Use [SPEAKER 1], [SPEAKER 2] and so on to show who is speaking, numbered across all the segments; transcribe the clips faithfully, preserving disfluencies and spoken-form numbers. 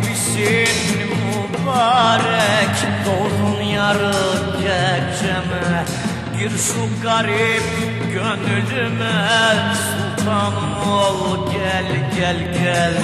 [SPEAKER 1] misin mübarek, doğdun yarı geceme. Gir şu garip gönlüme, sultanım ol gel gel gel.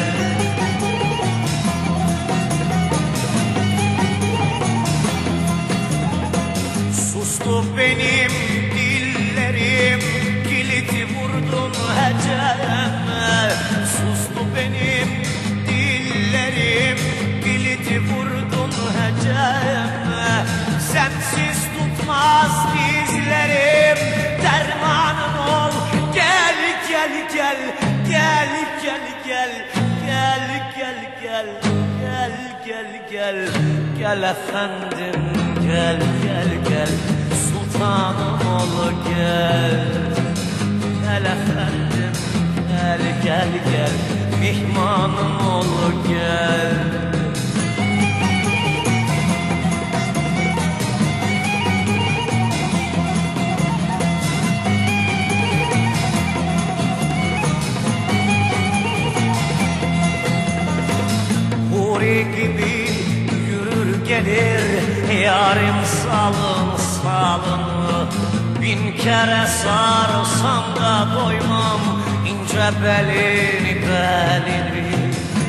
[SPEAKER 1] Sustu benim dillerim, kilidi vurdun heceme. Sustu benim dillerim, kilidi vurdun heceme. Sensiz tutmaz dizlerim, dermanım ol gel gel gel. Gel gel gel gel gel gel gel gel gel gel efendim gel gel gel, sultanım ol gel. Gel efendim gel gel gel, mihmanım ol gel. Huri gibi yürür gelir yarim salın salın. Bin kere sarsam da doymam ince belini belini.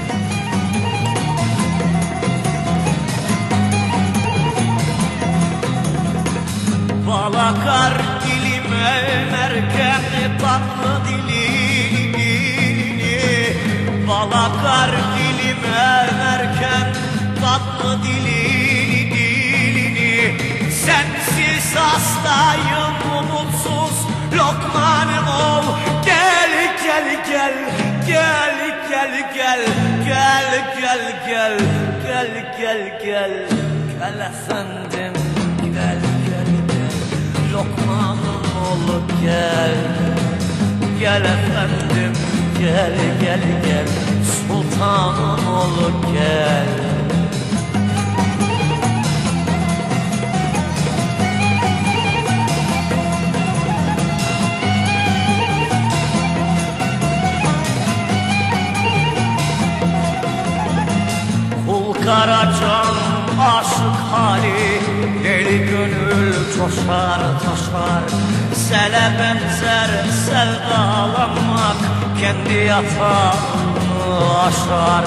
[SPEAKER 1] Bal akar dilime ömerken tatlı dilini. Bal akar dilime ömerken tatlı dilini dilini. Sensiz hastayım umutsuz lokmanım ol gel gel gel gel gel gel gel gel gel gel gel gel gel efendim gel gel gel, lokmanım ol gel. Gel efendim gel gel gel, sultanım ol gel. Kul Karacan aşık hali, deli gönül coşar taşar. Sele benzer sevdalanmak, kendi yatağını aşar.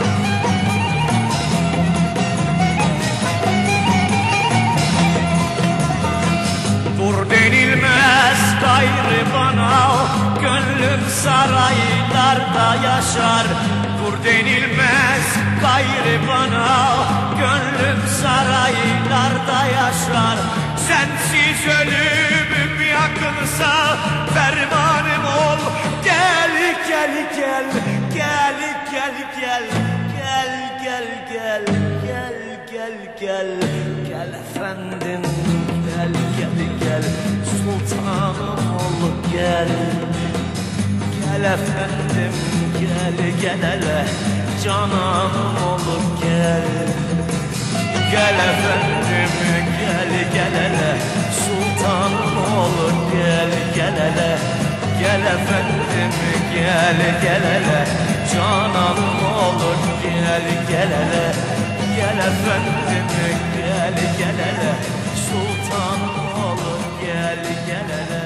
[SPEAKER 1] Dur denilmez gayrı bana, gönlüm saraylarda yaşar. Dur denilmez gayrı bana, gönlüm saraylarda yaşar. Sensiz ölümüm yakınsa fermanım ol gel gel gel gel gel gel gel gel gel gel gel gel gel efendim gel gel gel, sultanım ol gel. Gel efendim gel gel hele, cananım ol gel. Gel efendim gel gel hele, sultanım ol gel gel hele. Gel efendim gel gel hele, cananım ol gel gel hele. Gel efendim gel gel hele, sultanım ol gel gel hele.